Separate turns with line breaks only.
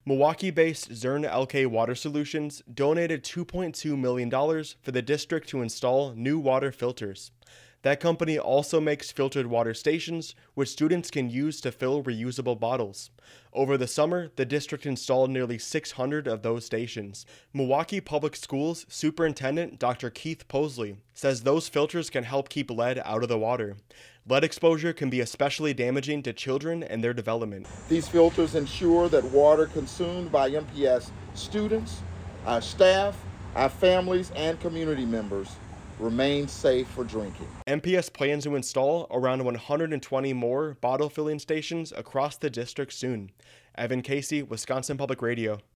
Milwaukee-based Zurn LK Water Solutions donated $2.2 million for the district to install new water filters. That company also makes filtered water stations, which students can use to fill reusable bottles. Over the summer, the district installed nearly 600 of those stations. Milwaukee Public Schools Superintendent Dr. Keith Posley says those filters can help keep lead out of the water. Lead exposure can be especially damaging to children and their development.
These filters ensure that water consumed by MPS students, our staff, our families, and community members remain safe for drinking.
MPS plans to install around 120 more bottle filling stations across the district soon. Evan Casey, Wisconsin Public Radio.